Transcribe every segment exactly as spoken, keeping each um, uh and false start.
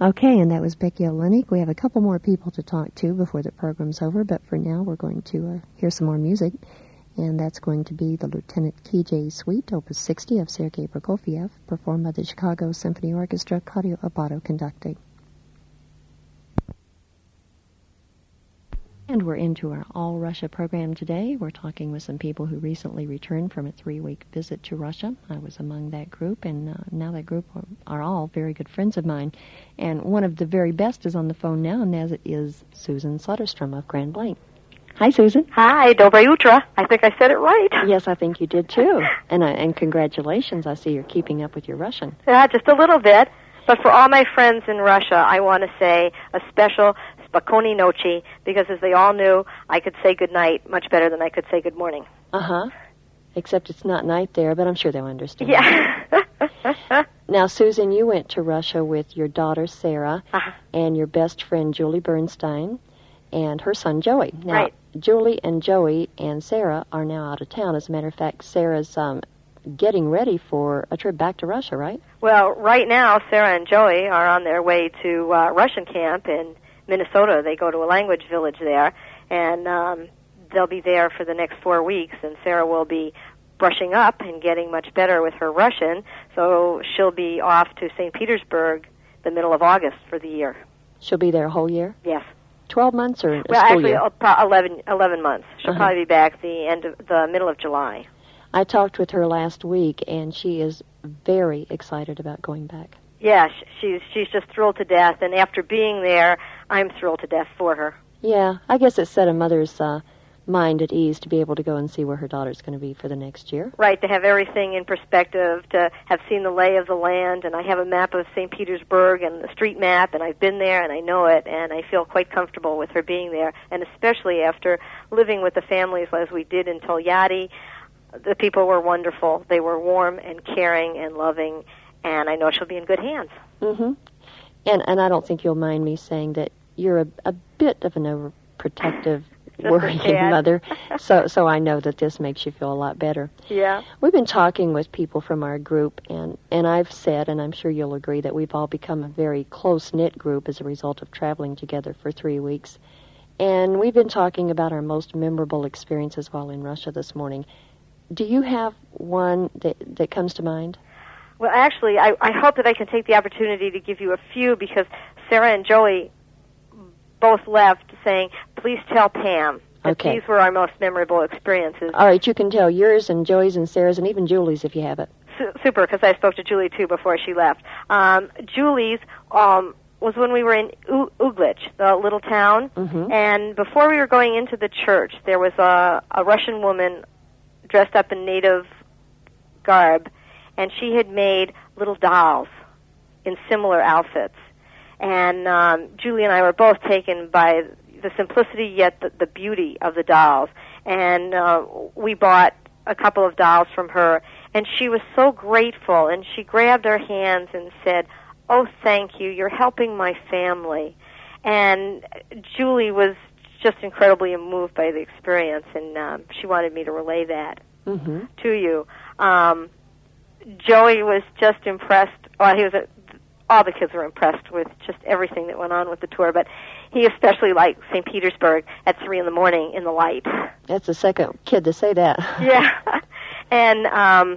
Okay, and that was Becky Olenek. We have a couple more people to talk to before the program's over, but for now we're going to uh, hear some more music, and that's going to be the Lieutenant K J Suite, Opus sixty of Sergei Prokofiev, performed by the Chicago Symphony Orchestra, Claudio Abbado conducting. And we're into our All Russia program today. We're talking with some people who recently returned from a three-week visit to Russia. I was among that group, and uh, now that group are, are all very good friends of mine. And one of the very best is on the phone now, and that is Susan Soderstrom of Grand Blanc. Hi, Susan. Hi, Dobre Utra. I think I said it right. Yes, I think you did, too. And, uh, and congratulations. I see you're keeping up with your Russian. Yeah, just a little bit. But for all my friends in Russia, I want to say a special Spokoni Nochi, because as they all knew, I could say good night much better than I could say good morning. Uh-huh. Except it's not night there, but I'm sure they'll understand. Yeah. Now, Susan, you went to Russia with your daughter, Sarah, uh-huh. and your best friend, Julie Bernstein, and her son, Joey. Now, right. Julie and Joey and Sarah are now out of town. As a matter of fact, Sarah's um, getting ready for a trip back to Russia, right? Well, right now, Sarah and Joey are on their way to uh, Russian camp in Minnesota. They go to a language village there, and um, they'll be there for the next four weeks, and Sarah will be brushing up and getting much better with her Russian, so she'll be off to Saint Petersburg the middle of August for the year. She'll be there a whole year? Yes. Twelve months or a well, school actually, year? Well, eleven, eleven months. She'll uh-huh. probably be back the end of the middle of July. I talked with her last week, and she is very excited about going back. Yeah, she's she's just thrilled to death, and after being there, I'm thrilled to death for her. Yeah, I guess it set a mother's uh, mind at ease to be able to go and see where her daughter's going to be for the next year. Right, to have everything in perspective, to have seen the lay of the land, and I have a map of Saint Petersburg and the street map, and I've been there, and I know it, and I feel quite comfortable with her being there, and especially after living with the families as we did in Tolyatti. The people were wonderful. They were warm and caring and loving, and I know she'll be in good hands. Mm-hmm. And and I don't think you'll mind me saying that you're a, a bit of an overprotective, worrying mother, so so I know that this makes you feel a lot better. Yeah. We've been talking with people from our group, and, and I've said, and I'm sure you'll agree, that we've all become a very close-knit group as a result of traveling together for three weeks. And we've been talking about our most memorable experiences while in Russia this morning. Do you have one that that comes to mind? Well, actually, I, I hope that I can take the opportunity to give you a few, because Sarah and Joey both left saying, please tell Pam that okay. these were our most memorable experiences. All right, you can tell yours and Joey's and Sarah's and even Julie's if you have it. Su- super, because I spoke to Julie, too, before she left. Um, Julie's um, was when we were in U- Uglich, the little town, mm-hmm. and before we were going into the church, there was a, a Russian woman dressed up in native garb, and she had made little dolls in similar outfits. And um, Julie and I were both taken by the simplicity yet the, the beauty of the dolls. And uh, we bought a couple of dolls from her, and she was so grateful, and she grabbed our hands and said, oh, thank you, you're helping my family. And Julie was just incredibly moved by the experience, and um, she wanted me to relay that mm-hmm. to you. Um, Joey was just impressed. Well, he was. A, all the kids were impressed with just everything that went on with the tour, but he especially liked Saint Petersburg at three in the morning in the light. That's the second kid to say that. Yeah, and um,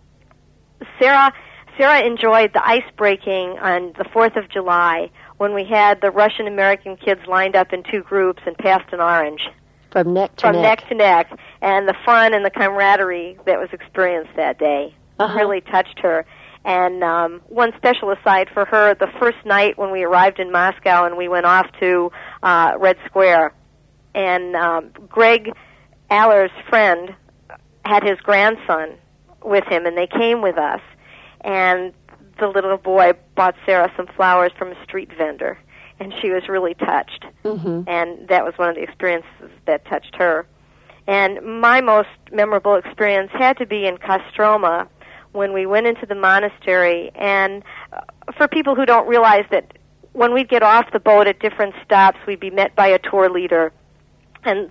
Sarah. Sarah enjoyed the ice breaking on the fourth of July when we had the Russian American kids lined up in two groups and passed an orange. From neck to From neck. neck to neck, and the fun and the camaraderie that was experienced that day uh-huh. really touched her. And um, one special aside for her, the first night when we arrived in Moscow and we went off to uh, Red Square, and um, Greg Aller's friend had his grandson with him, and they came with us, and the little boy bought Sarah some flowers from a street vendor, and she was really touched. Mm-hmm. And that was one of the experiences that touched her. And my most memorable experience had to be in Kostroma when we went into the monastery. And uh, for people who don't realize that when we'd get off the boat at different stops, we'd be met by a tour leader. And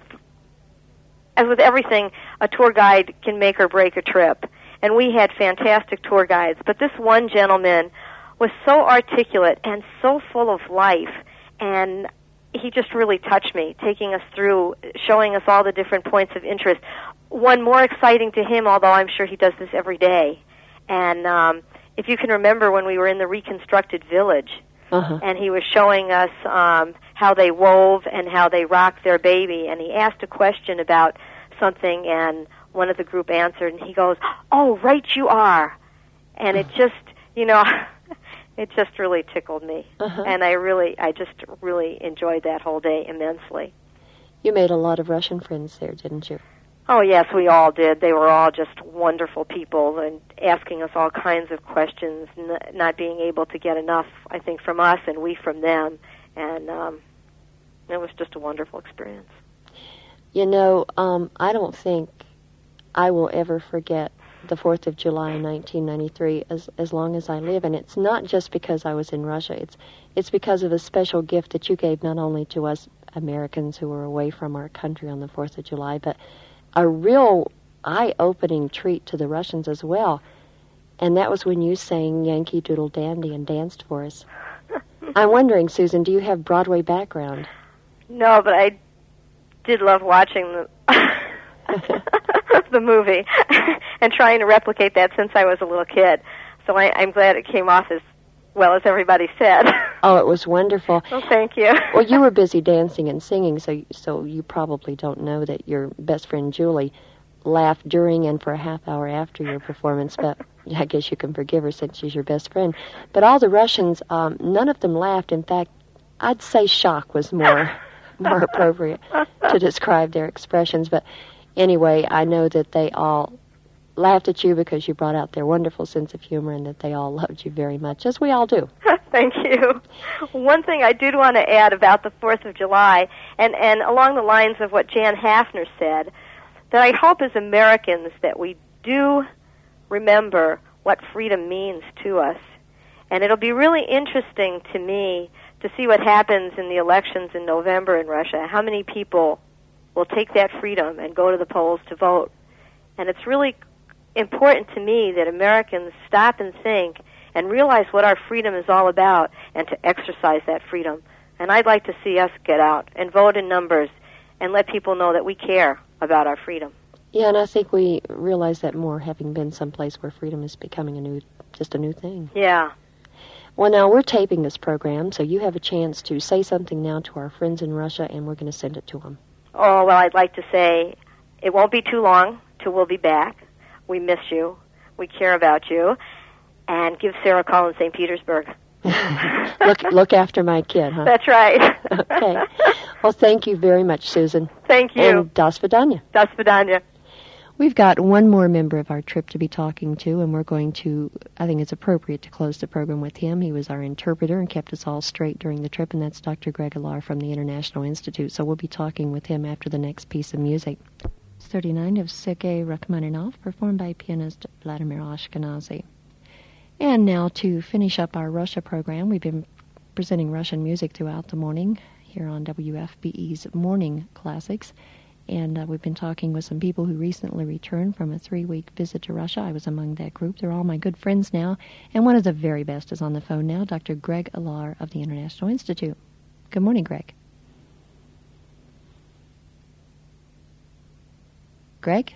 as with everything, a tour guide can make or break a trip. And we had fantastic tour guides. But this one gentleman was so articulate and so full of life, and he just really touched me, taking us through, showing us all the different points of interest. One more exciting to him, although I'm sure he does this every day. And um, if you can remember when we were in the reconstructed village, uh-huh. and he was showing us um, how they wove and how they rocked their baby, and he asked a question about something, and one of the group answered, and he goes, "Oh, right you are." And it just, you know, it just really tickled me. Uh-huh. And I really, I just really enjoyed that whole day immensely. You made a lot of Russian friends there, didn't you? Oh, yes, we all did. They were all just wonderful people and asking us all kinds of questions, n- not being able to get enough, I think, from us and we from them. And um, it was just a wonderful experience. You know, um, I don't think I will ever forget the fourth of July in nineteen ninety-three as as long as I live. And it's not just because I was in Russia. It's it's because of the special gift that you gave not only to us Americans who were away from our country on the fourth of July, but a real eye-opening treat to the Russians as well. And that was when you sang Yankee Doodle Dandy and danced for us. I'm wondering, Susan, do you have Broadway background? No, but I did love watching the the movie and trying to replicate that since I was a little kid. So I, I'm glad it came off as well as everybody said. Oh, it was wonderful. Well, thank you. Well, you were busy dancing and singing, so so you probably don't know that your best friend Julie laughed during and for a half hour after your performance, but I guess you can forgive her since she's your best friend. But all the Russians, um, none of them laughed. In fact, I'd say shock was more more appropriate to describe their expressions. But anyway, I know that they all laughed at you because you brought out their wonderful sense of humor and that they all loved you very much, as we all do. Thank you. One thing I did want to add about the fourth of July, and, and along the lines of what Jan Hafner said, that I hope as Americans that we do remember what freedom means to us. And it'll be really interesting to me to see what happens in the elections in November in Russia, how many people will take that freedom and go to the polls to vote. And it's really important to me that Americans stop and think and realize what our freedom is all about and to exercise that freedom. And I'd like to see us get out and vote in numbers and let people know that we care about our freedom. Yeah, and I think we realize that more, having been someplace where freedom is becoming a new, just a new thing. Yeah. Well, now, we're taping this program, so you have a chance to say something now to our friends in Russia, and we're going to send it to them. Oh, well, I'd like to say it won't be too long till we'll be back. We miss you. We care about you. And give Sarah a call in Saint Petersburg. look look after my kid, huh? That's right. Okay. Well, thank you very much, Susan. Thank you. And das vidanya. Das vidanya. We've got one more member of our trip to be talking to, and we're going to, I think it's appropriate to close the program with him. He was our interpreter and kept us all straight during the trip, and that's Doctor Greg Alar from the International Institute. So we'll be talking with him after the next piece of music. thirty-nine of Sergei Rachmaninoff, performed by pianist Vladimir Ashkenazy. And now to finish up our Russia program, we've been presenting Russian music throughout the morning here on W F B E's Morning Classics. And uh, we've been talking with some people who recently returned from a three-week visit to Russia. I was among that group. They're all my good friends now. And one of the very best is on the phone now, Doctor Greg Alar of the International Institute. Good morning, Greg. Greg?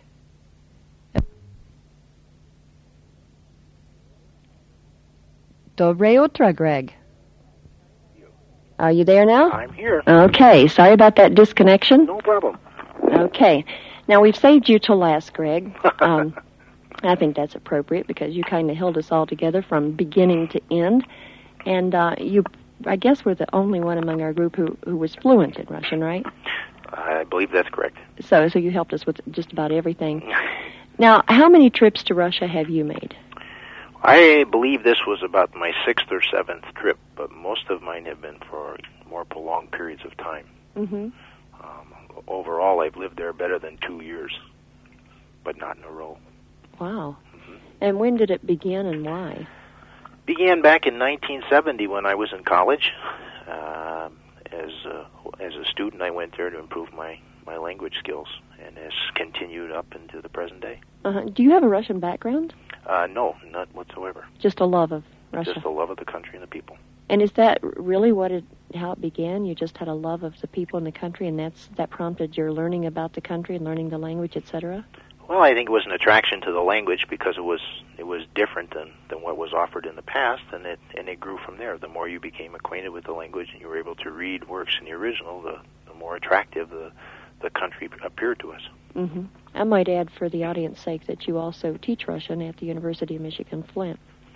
Dobre utra, Greg. Are you there now? I'm here. Okay. Sorry about that disconnection. No problem. Okay. Now, we've saved you till last, Greg. Um, I think that's appropriate because you kind of held us all together from beginning to end. And uh, you, I guess, were the only one among our group who, who was fluent in Russian, right? I believe that's correct. So, so you helped us with just about everything. Now, how many trips to Russia have you made? I believe this was about my sixth or seventh trip, but most of mine have been for more prolonged periods of time. Mm-hmm. Um, overall, I've lived there better than two years, but not in a row. Wow. Mm-hmm. And when did it begin and why? Began back in nineteen seventy when I was in college. Uh, as, a, as a student, I went there to improve my, my language skills, and has continued up into the present day. Uh-huh. Do you have a Russian background? Uh, no, not whatsoever. Just a love of, Russia. Just the love of the country and the people. And is that really what it, how it began? You just had a love of the people in the country, and that's that prompted your learning about the country and learning the language, et cetera? Well, I think it was an attraction to the language because it was it was different than, than what was offered in the past, and it and it grew from there. The more you became acquainted with the language and you were able to read works in the original, the, the more attractive the the country appeared to us. Mm-hmm. I might add, for the audience's sake, that you also teach Russian at the University of Michigan Flint.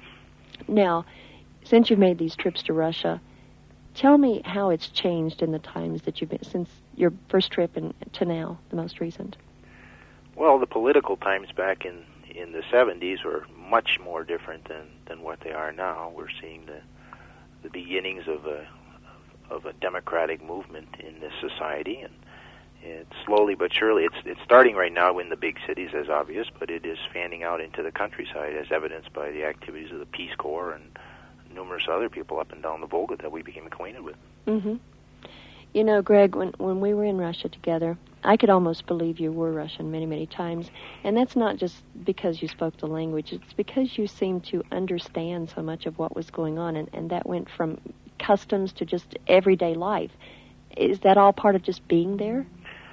Now, since you've made these trips to Russia, tell me how it's changed in the times that you've been, since your first trip and to now, the most recent. Well, the political times back in, in the seventies were much more different than, than what they are now. We're seeing the the beginnings of a of a democratic movement in this society, and it's slowly but surely, it's it's starting right now in the big cities, as obvious, but it is fanning out into the countryside, as evidenced by the activities of the Peace Corps and numerous other people up and down the Volga that we became acquainted with. Mm-hmm. You know, Greg, when when we were in Russia together, I could almost believe you were Russian many, many times. And that's not just because you spoke the language. It's because you seemed to understand so much of what was going on, and, and that went from customs to just everyday life. Is that all part of just being there?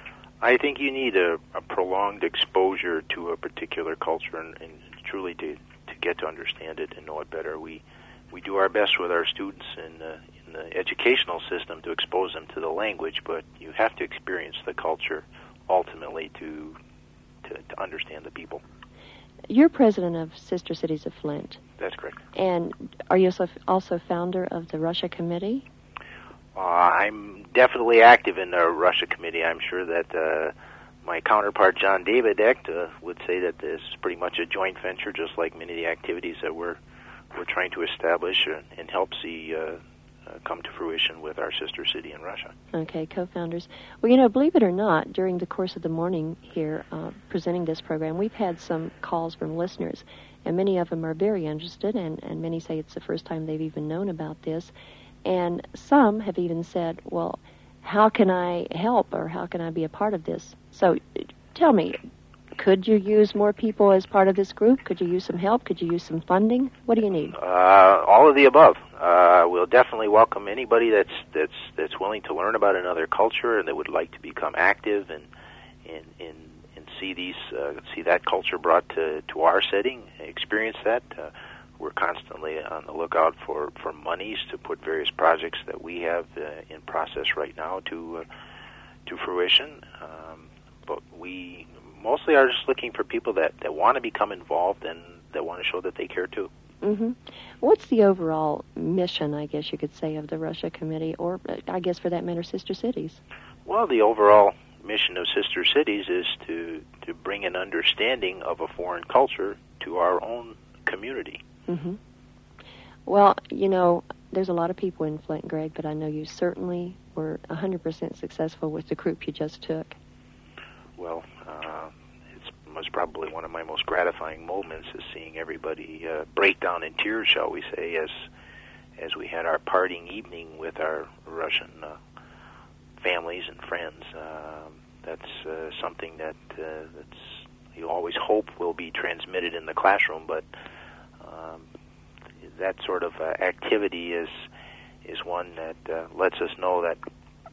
I think you need a, a prolonged exposure to a particular culture and, and truly to, to get to understand it and know it better. We we do our best with our students in the, in the educational system to expose them to the language, but you have to experience the culture ultimately to to, to understand the people. You're president of Sister Cities of Flint. That's correct. And are you also, also founder of the Russia Committee? Uh, I'm definitely active in the Russia Committee. I'm sure that uh, my counterpart, John Davidek, uh, would say that this is pretty much a joint venture, just like many of the activities that we're we're trying to establish and, and help see uh, uh, come to fruition with our sister city in Russia. Okay, co-founders. Well, you know, believe it or not, during the course of the morning here, uh, presenting this program, we've had some calls from listeners, and many of them are very interested, and, and many say it's the first time they've even known about this. And some have even said, well, how can I help, or how can I be a part of this? So tell me, could you use more people as part of this group? Could you use some help? Could you use some funding? What do you need? Uh, all of the above. Uh, we'll definitely welcome anybody that's that's that's willing to learn about another culture and that would like to become active and and and, and see these uh, see that culture brought to, to our setting, experience that. Uh, We're constantly on the lookout for, for monies to put various projects that we have uh, in process right now to uh, to fruition. Um, but we mostly are just looking for people that, that want to become involved and that want to show that they care too. Mm-hmm. What's the overall mission, I guess you could say, of the Russia Committee, or I guess for that matter, Sister Cities? Well, the overall mission of Sister Cities is to, to bring an understanding of a foreign culture to our own community. Mm-hmm. Well, you know, there's a lot of people in Flint, Greg, but I know you certainly were one hundred percent successful with the group you just took. Well, uh, it was probably one of my most gratifying moments is seeing everybody uh, break down in tears, shall we say, as as we had our parting evening with our Russian uh, families and friends. Uh, that's uh, something that uh, that's you always hope will be transmitted in the classroom, but Um, that sort of uh, activity is is one that uh, lets us know that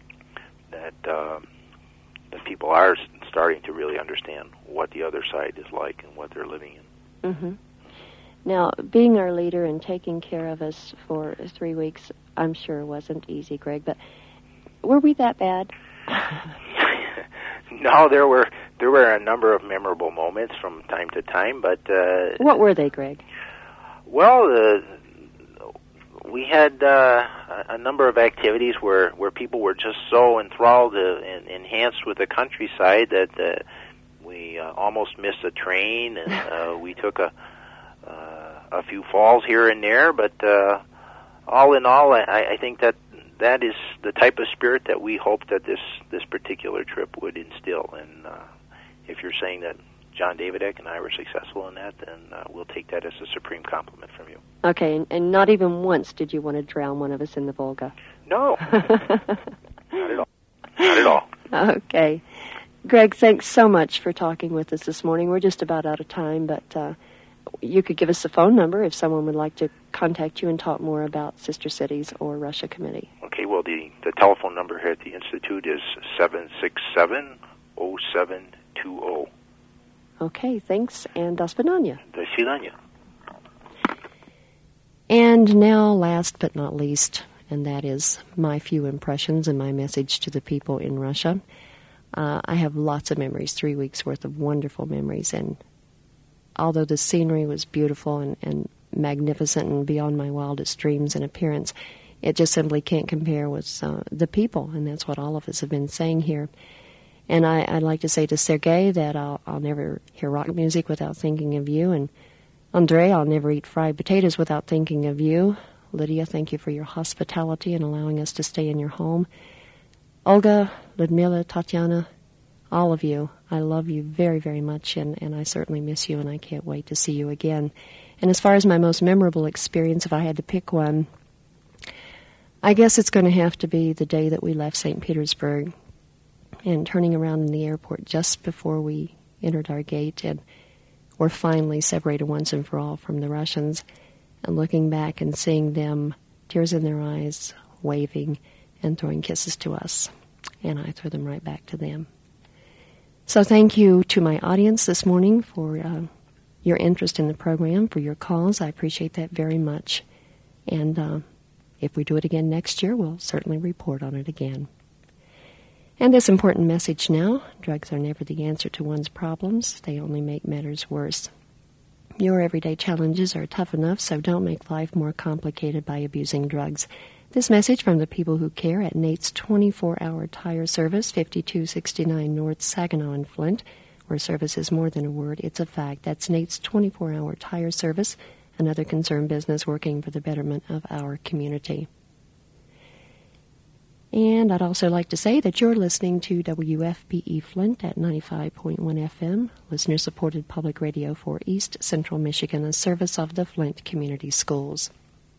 that uh, that people are starting to really understand what the other side is like and what they're living in. Mm-hmm. Now, being our leader and taking care of us for three weeks, I'm sure wasn't easy, Greg. But were we that bad? No, there were there were a number of memorable moments from time to time, but uh, what were they, Greg? Well, uh, we had uh, a number of activities where, where people were just so enthralled uh, and enhanced with the countryside that uh, we uh, almost missed a train, and uh, we took a uh, a few falls here and there. But uh, all in all, I, I think that that is the type of spirit that we hope that this, this particular trip would instill. And uh, if you're saying that John Davidek and I were successful in that, then uh, we'll take that as a supreme compliment from you. Okay, and, and not even once did you want to drown one of us in the Volga? No. Not at all. Not at all. Okay. Greg, thanks so much for talking with us this morning. We're just about out of time, but uh, you could give us a phone number if someone would like to contact you and talk more about Sister Cities or Russia Committee? Okay, well, the, the telephone number here at the Institute is seven six seven, oh seven two oh. Okay, thanks, and до свидания. До свидания. And now, last but not least, and that is my few impressions and my message to the people in Russia. Uh, I have lots of memories, three weeks' worth of wonderful memories, and although the scenery was beautiful and, and magnificent and beyond my wildest dreams and appearance, it just simply can't compare with uh, the people, and that's what all of us have been saying here. And I, I'd like to say to Sergei that I'll, I'll never hear rock music without thinking of you, and Andrei, I'll never eat fried potatoes without thinking of you. Lydia, thank you for your hospitality and allowing us to stay in your home. Olga, Ludmila, Tatiana, all of you, I love you very, very much, and, and I certainly miss you, and I can't wait to see you again. And as far as my most memorable experience, if I had to pick one, I guess it's going to have to be the day that we left Saint Petersburg and turning around in the airport just before we entered our gate and were finally separated once and for all from the Russians, and looking back and seeing them, tears in their eyes, waving and throwing kisses to us. And I threw them right back to them. So thank you to my audience this morning for uh, your interest in the program, for your calls. I appreciate that very much. And uh, if we do it again next year, we'll certainly report on it again. And this important message now: drugs are never the answer to one's problems. They only make matters worse. Your everyday challenges are tough enough, so don't make life more complicated by abusing drugs. This message from the people who care at Nate's twenty-four hour tire service, fifty-two sixty-nine North Saginaw in Flint, where service is more than a word, it's a fact. That's Nate's twenty-four hour tire service, another concerned business working for the betterment of our community. And I'd also like to say that you're listening to W F P E Flint at ninety-five point one F M, listener-supported public radio for East Central Michigan, a service of the Flint Community Schools.